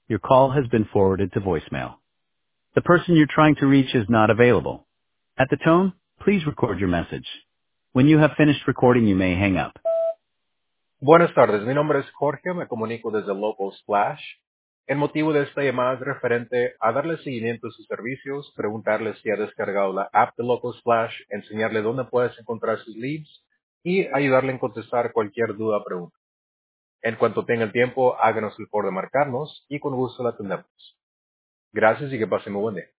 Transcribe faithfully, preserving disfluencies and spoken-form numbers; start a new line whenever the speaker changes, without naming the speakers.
Your call has been forwarded to voicemail. The person you're trying to reach is not available. At the tone, please record your message. When you have finished recording, you may hang up.
Buenas tardes, mi nombre es Jorge, me comunico desde Local Splash. El motivo de esta llamada es referente a darle seguimiento a sus servicios, preguntarle si ha descargado la app de Local Splash, enseñarle dónde puedes encontrar sus leads y ayudarle a contestar cualquier duda o pregunta. En cuanto tenga el tiempo, háganos el favor de marcarnos y con gusto la atendemos. Gracias y que pasen muy buen día.